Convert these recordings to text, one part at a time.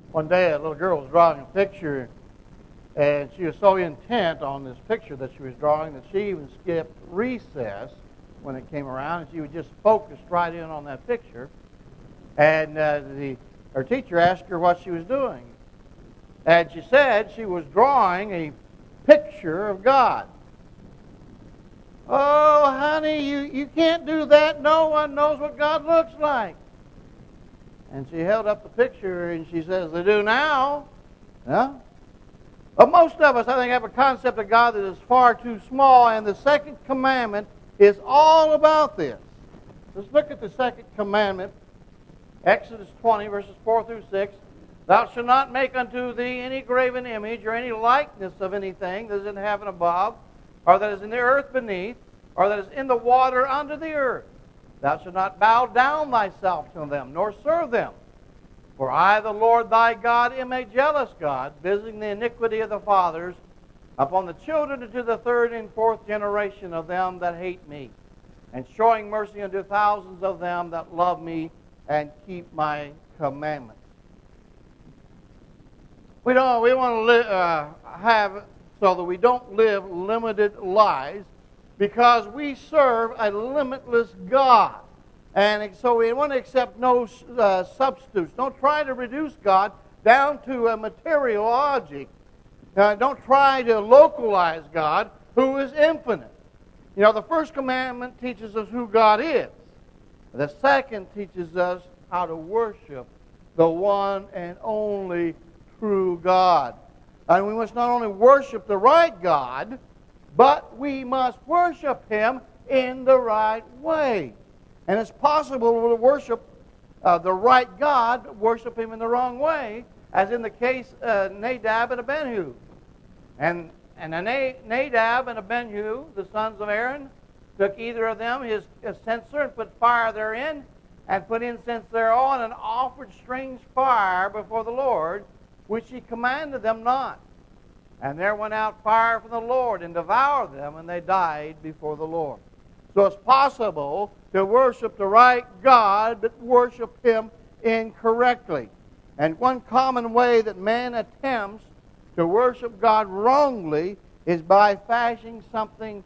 One day a little girl was drawing a picture, and she was so intent on this picture that she was drawing that she even skipped recess when it came around, and she was just focused right in on that picture. And her teacher asked her what she was doing. And she said she was drawing a picture of God. Oh, honey, you can't do that. No one knows what God looks like. And she held up the picture and she says, they do now. Yeah? But most of us, I think, have a concept of God that is far too small, and the second commandment is all about this. Let's look at the second commandment. Exodus 20, verses 4 through 6. Thou shalt not make unto thee any graven image or any likeness of anything that is in heaven above, or that is in the earth beneath, or that is in the water under the earth. Thou shalt not bow down thyself to them, nor serve them. For I, the Lord thy God, am a jealous God, visiting the iniquity of the fathers upon the children to the third and fourth generation of them that hate me, and showing mercy unto thousands of them that love me and keep my commandments. We want to have so that we don't live limited lives, because we serve a limitless God. And so we want to accept no substitutes. Don't try to reduce God down to a material object. Don't try to localize God, who is infinite. You know, the first commandment teaches us who God is. The second teaches us how to worship the one and only true God. And we must not only worship the right God, but we must worship Him in the right way. And it's possible to worship the right God, but worship Him in the wrong way, as in the case of Nadab and Abihu. And Nadab and Abihu, the sons of Aaron, took either of them his censer and put fire therein, and put incense thereon, and offered strange fire before the Lord, which He commanded them not. And there went out fire from the Lord, and devoured them, and they died before the Lord. So it's possible to worship the right God, but worship Him incorrectly. And one common way that man attempts to worship God wrongly is by fashioning something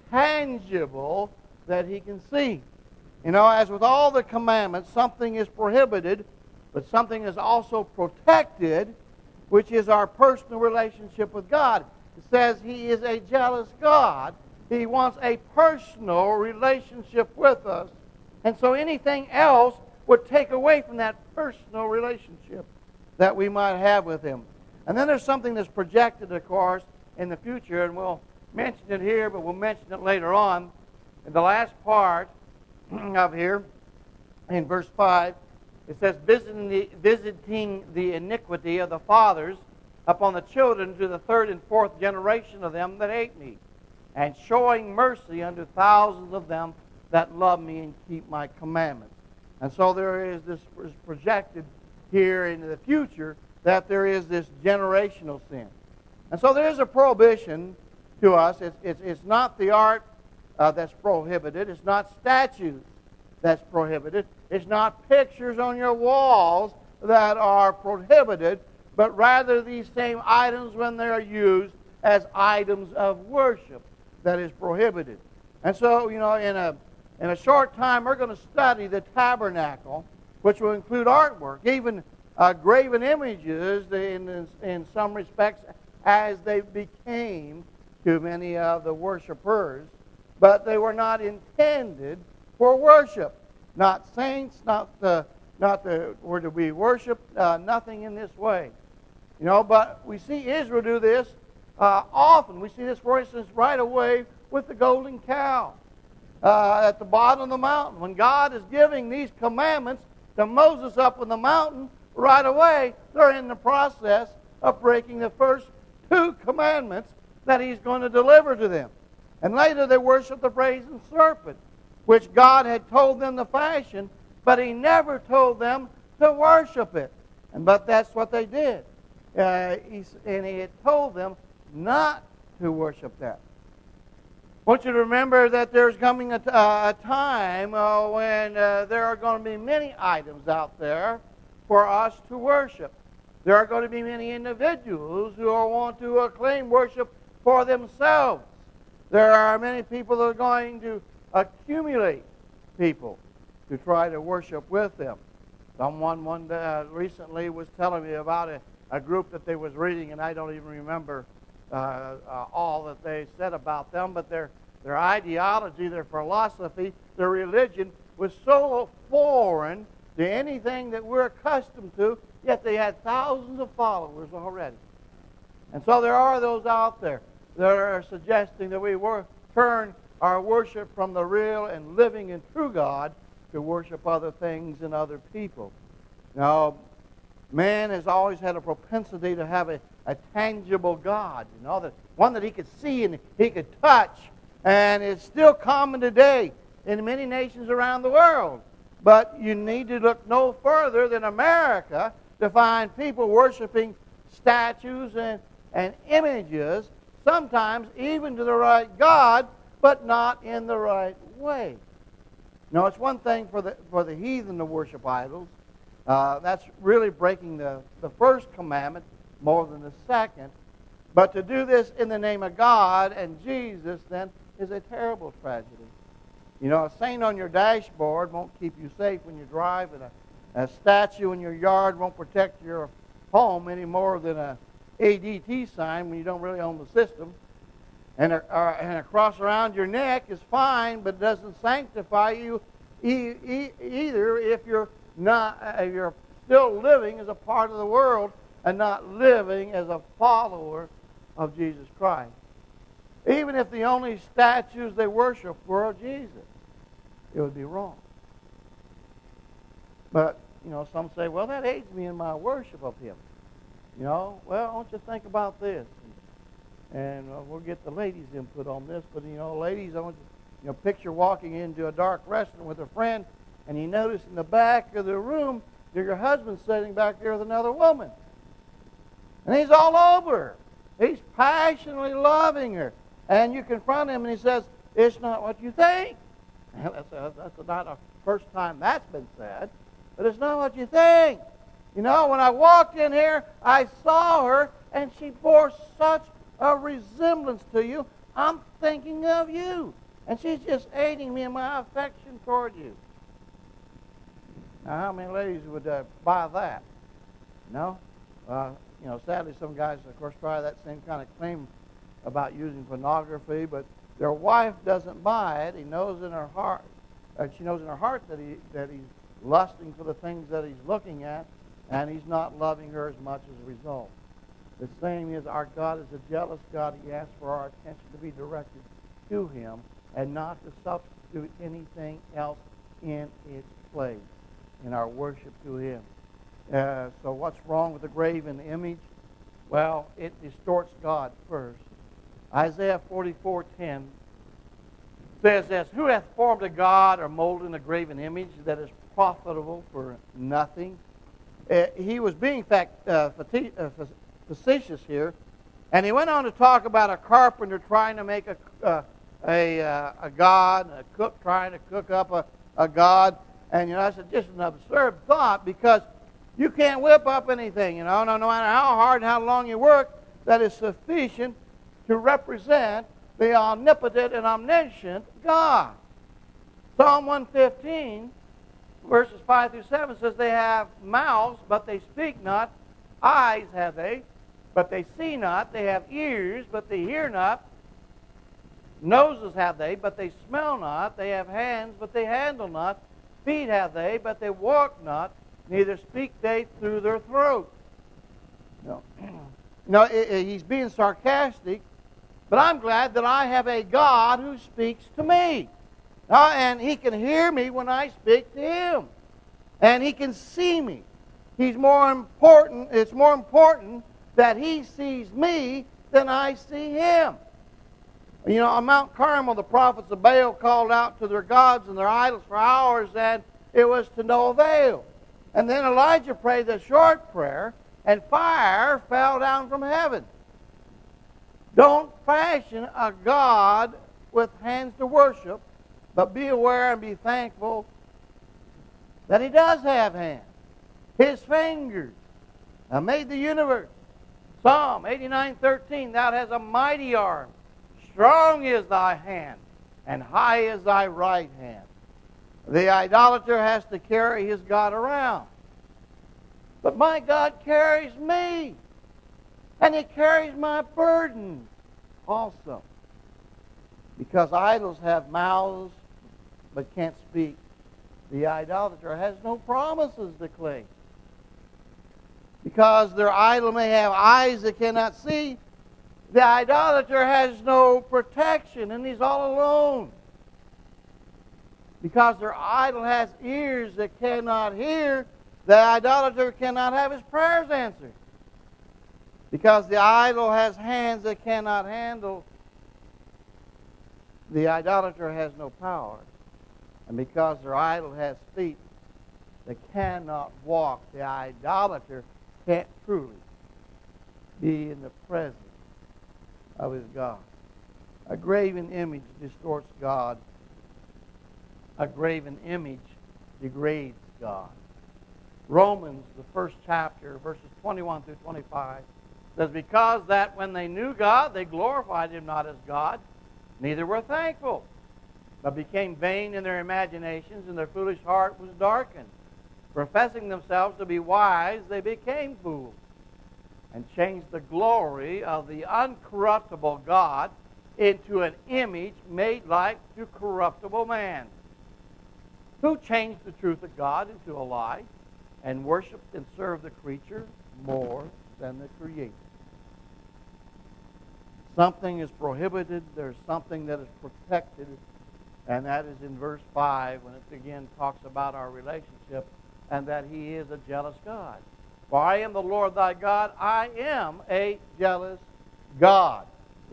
tangible that he can see. You know, as with all the commandments, something is prohibited, but something is also protected, which is our personal relationship with God. It says He is a jealous God. He wants a personal relationship with us. And so anything else would take away from that personal relationship that we might have with Him. And then there's something that's projected, of course, in the future, and we'll mention it here, but we'll mention it later on. In the last part of here, in verse 5, it says, visiting the iniquity of the fathers upon the children to the third and fourth generation of them that hate me, and showing mercy unto thousands of them that love me and keep my commandments. And so there is this projected here into the future that there is this generational sin. And so there is a prohibition to us. It's not the art that's prohibited. It's not statues that's prohibited. It's not pictures on your walls that are prohibited, but rather these same items when they are used as items of worship that is prohibited. And so, you know, in a short time, we're going to study the tabernacle, which will include artwork, even graven images in some respects as they became to many of the worshipers. But they were not intended for worship. Not saints, were to be worshipped, nothing in this way. You know, but we see Israel do this often. We see this, for instance, right away with the golden cow at the bottom of the mountain. When God is giving these commandments to Moses up on the mountain, right away they're in the process of breaking the first two commandments that He's going to deliver to them. And later they worship the brazen serpent, which God had told them to fashion, but He never told them to worship it. But that's what they did. And He had told them not to worship that. I want you to remember that there's coming a time when there are going to be many items out there for us to worship. There are going to be many individuals who are want to claim worship for themselves. There are many people that are going to accumulate people to try to worship with them. Someone recently was telling me about a group that they was reading, and I don't even remember all that they said about them, but their ideology, their philosophy, their religion was so foreign to anything that we're accustomed to, yet they had thousands of followers already. And so there are those out there that are suggesting that we turn our worship from the real and living and true God to worship other things and other people. Now, man has always had a propensity to have a tangible God, that one that he could see and he could touch. And it's still common today in many nations around the world. But you need to look no further than America to find people worshiping statues and images, sometimes even to the right God, but not in the right way. Now, it's one thing for the heathen to worship idols. That's really breaking the first commandment more than the second. But to do this in the name of God and Jesus, then, is a terrible tragedy. A saint on your dashboard won't keep you safe when you drive, and a statue in your yard won't protect your home any more than a ADT sign when you don't really own the system. And a cross around your neck is fine, but doesn't sanctify you either if you're still living as a part of the world and not living as a follower of Jesus Christ. Even if the only statues they worship were of Jesus, it would be wrong. But, some say, well, that aids me in my worship of Him. Well, don't you think about this? And we'll get the ladies' input on this. But, ladies, I want you, picture walking into a dark restaurant with a friend, and you notice in the back of the room, your husband's sitting back there with another woman. And he's all over her. He's passionately loving her. And you confront him, and he says, it's not what you think. That's not the first time that's been said. But it's not what you think. When I walked in here, I saw her, and she bore such a resemblance to you. I'm thinking of you. And she's just aiding me in my affection toward you. Now, how many ladies would buy that? No? Sadly, some guys, of course, try that same kind of claim about using pornography, but their wife doesn't buy it. She knows in her heart that he's lusting for the things that he's looking at, and he's not loving her as much as a result. The same is, our God is a jealous God. He asks for our attention to be directed to Him and not to substitute anything else in its place in our worship to Him. So what's wrong with the graven image? Well, it distorts God first. Isaiah 44:10 says this, who hath formed a god or molded a graven image that is profitable for nothing? He was being facetious here, and he went on to talk about a carpenter trying to make a god, a cook trying to cook up a god. And I said, just an absurd thought, because you can't whip up anything, no matter how hard and how long you work, that is sufficient to represent the omnipotent and omniscient God. Psalm 115, verses 5 through 7 says, they have mouths, but they speak not. Eyes have they, but they see not. They have ears, but they hear not. Noses have they, but they smell not. They have hands, but they handle not. Feet have they, but they walk not. Neither speak they through their throat. No, he's being sarcastic, but I'm glad that I have a God who speaks to me. And He can hear me when I speak to Him. And He can see me. It's more important that He sees me than I see Him. On Mount Carmel, the prophets of Baal called out to their gods and their idols for hours, and it was to no avail. And then Elijah prayed a short prayer, and fire fell down from heaven. Don't fashion a God with hands to worship, but be aware and be thankful that He does have hands, His fingers, Thou made the universe. Psalm 89:13, Thou hast a mighty arm. Strong is thy hand, and high is thy right hand. The idolater has to carry his God around. But my God carries me. And He carries my burden also. Because idols have mouths but can't speak, the idolater has no promises to claim. Because their idol may have eyes that cannot see, the idolater has no protection and he's all alone. Because their idol has ears that cannot hear, the idolater cannot have his prayers answered. Because the idol has hands that cannot handle, the idolater has no power. And because their idol has feet that cannot walk, the idolater can't truly be in the presence of his God. A graven image distorts God. A graven image degrades God. Romans, the first chapter, verses 21 through 25, says, Because that when they knew God, they glorified Him not as God, neither were thankful, but became vain in their imaginations, and their foolish heart was darkened. Professing themselves to be wise, they became fools, and changed the glory of the uncorruptible God into an image made like to corruptible man, who changed the truth of God into a lie, and worshipped and served the creature more than the Creator. Something is prohibited, there's something that is protected, and that is in verse 5 when it again talks about our relationship and that He is a jealous God. For I am the Lord thy God, I am a jealous God.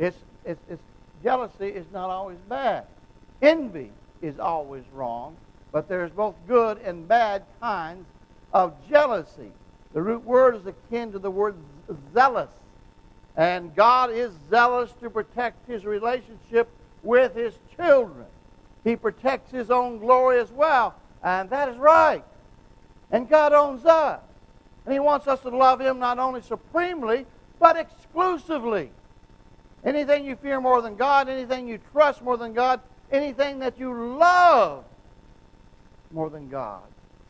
Jealousy is not always bad. Envy is always wrong, but there's both good and bad kinds of jealousy. The root word is akin to the word zealous. And God is zealous to protect His relationship with His children. He protects His own glory as well. And that is right. And God owns us. And He wants us to love Him not only supremely, but exclusively. Anything you fear more than God, anything you trust more than God, anything that you love more than God.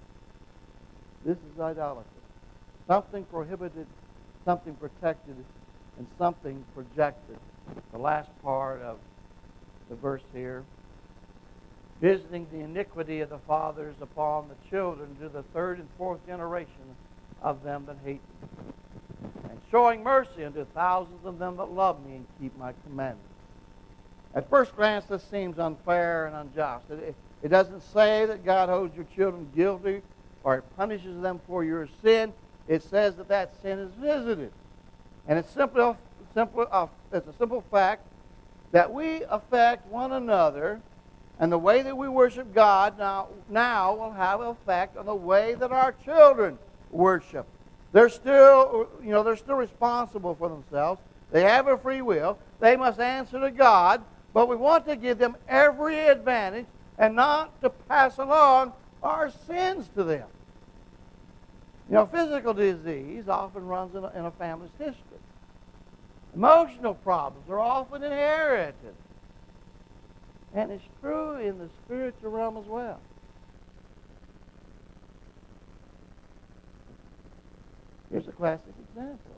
This is idolatry. Something prohibited, something protected, and something projected. The last part of the verse here. Visiting the iniquity of the fathers upon the children to the third and fourth generation of them that hate me. And showing mercy unto thousands of them that love me and keep my commandments. At first glance, this seems unfair and unjust. It doesn't say that God holds your children guilty or it punishes them for your sin. It says that that sin is visited. And it's it's a simple fact that we affect one another, and the way that we worship God now will have an effect on the way that our children worship. They're still responsible for themselves. They have a free will. They must answer to God, but we want to give them every advantage and not to pass along our sins to them. Physical disease often runs in a family's history. Emotional problems are often inherited. And it's true in the spiritual realm as well. Here's a classic example.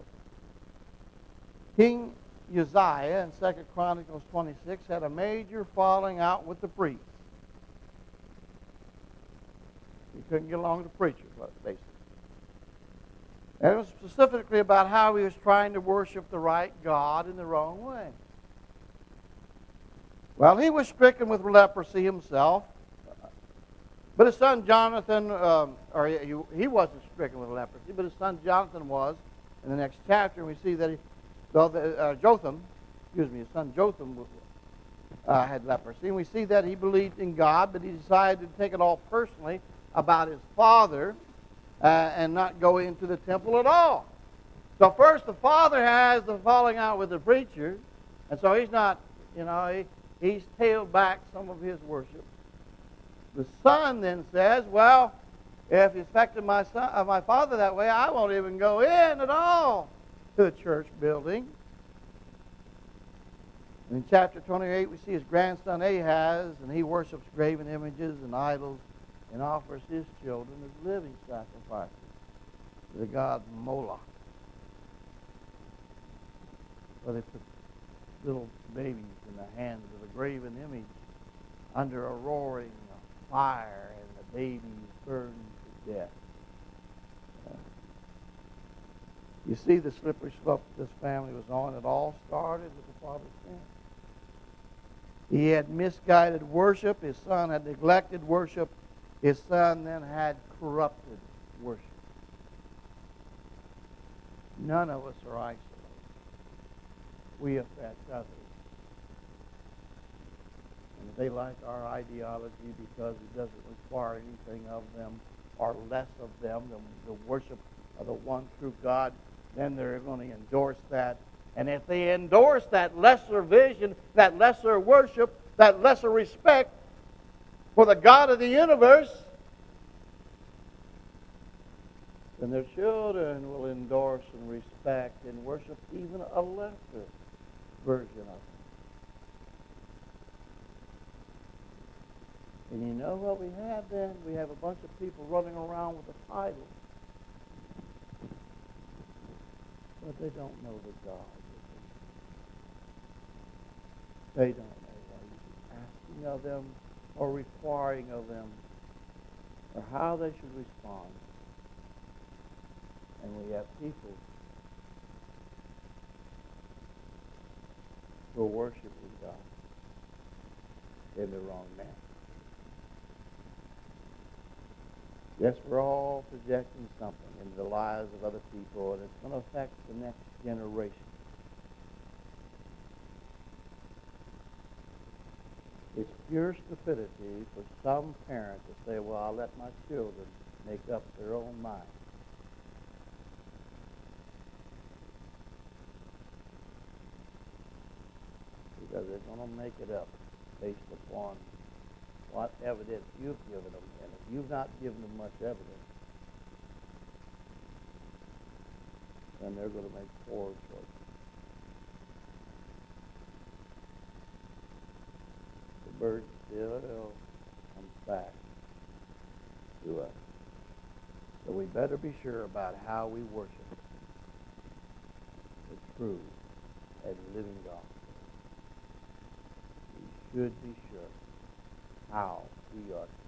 King Uzziah in 2 Chronicles 26 had a major falling out with the priests. He couldn't get along with the preacher, basically. And it was specifically about how he was trying to worship the right God in the wrong way. Well, he was stricken with leprosy himself, but his son Jonathan, he wasn't stricken with leprosy, but his son Jonathan was. In the next chapter, we see that his son Jotham had leprosy, and we see that he believed in God, but he decided to take it all personally about his father and not go into the temple at all. So first, the father has the falling out with the preacher, and so he's not, he's tailed back some of his worship. The son then says, well, If it's affected my son, my father that way, I won't even go in at all to the church building. In chapter 28, we see his grandson Ahaz, and he worships graven images and idols and offers his children as living sacrifices to the god Moloch. So they put little babies in the hands of a graven image under a roaring fire, and the babies burned to death. You see the slippery slope this family was on. It all started with the father's sin. He had misguided worship. His son had neglected worship. His son then had corrupted worship. None of us are isolated. We affect others. And they like our ideology because it doesn't require anything of them or less of them than the worship of the one true God. Then they're going to endorse that. And if they endorse that lesser vision, that lesser worship, that lesser respect for the God of the universe, then their children will endorse and respect and worship even a lesser version of it. And you know what we have then? We have a bunch of people running around with a title, but they don't know the God. They don't know what He's asking of them or requiring of them or how they should respond. And we have people who are worshiping God in the wrong manner. Yes, we're all projecting something into the lives of other people, and it's going to affect the next generation. It's pure stupidity for some parent to say, well, I'll let my children make up their own mind. Because they're going to make it up based upon what evidence you've given them. And if you've not given them much evidence, then they're going to make poor choices. The bird still comes back to us. So we better be sure about how we worship the true and living God. We should be sure how we are